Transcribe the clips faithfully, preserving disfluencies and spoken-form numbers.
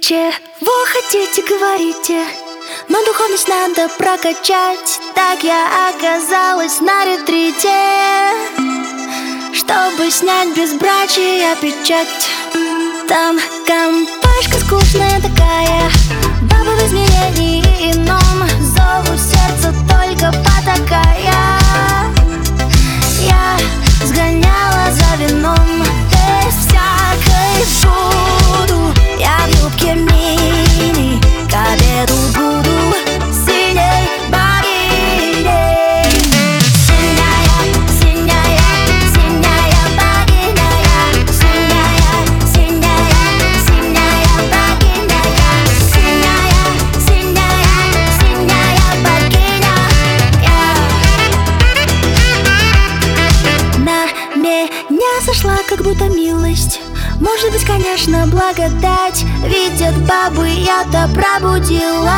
Чего хотите, говорите, но духовность надо прокачать. Так я оказалась на ретрите, чтобы снять безбрачие печать. Там компашка скучная такая, баба в измерении ином, зову сердце только потакая. Я сгоняла за вином без всякой буду. Я в юбке мини, к обеду буду синей богиней. Синяя, синяя, синяя богиня. Синяя, синяя, синяя богиня. Синяя, синяя, синяя богиня. На меня сошла как будто милость, может быть, конечно, благодать. Видят бабы, я-то пробудилась,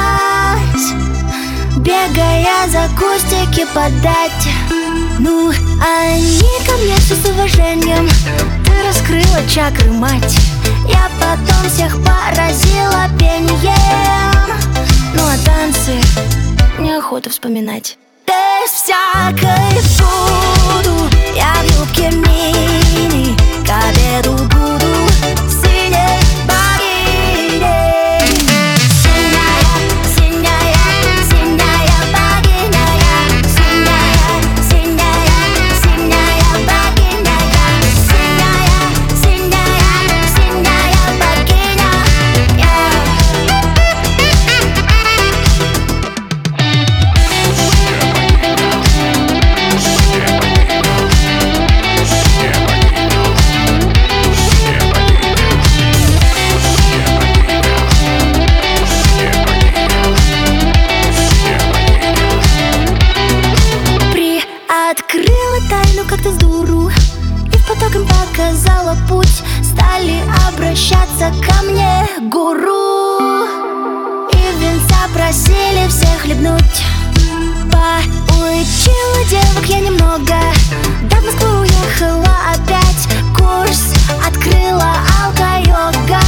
бегая за кустики подать. Ну, они ко мне все с уважением. Ты раскрыла чакры, мать. Я потом всех поразила пением. Ну, а танцы неохота вспоминать. Без всякой буду. Я в юбке мини, к обеду буду синей богиней. Синяя, синяя, синяя богиня. Синяя, синяя, синяя богиня. Синяя, синяя, синяя богиня. Открыла тайну как-то с дуру и в поток им показала путь. Стали обращаться ко мне гуру, и венца просили всех хлебнуть. Поучила девок я немного, да в Москву уехала опять. Курс открыла алка-йога,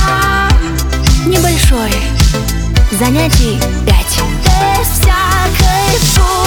небольшой, занятий пять. Без всякой бури.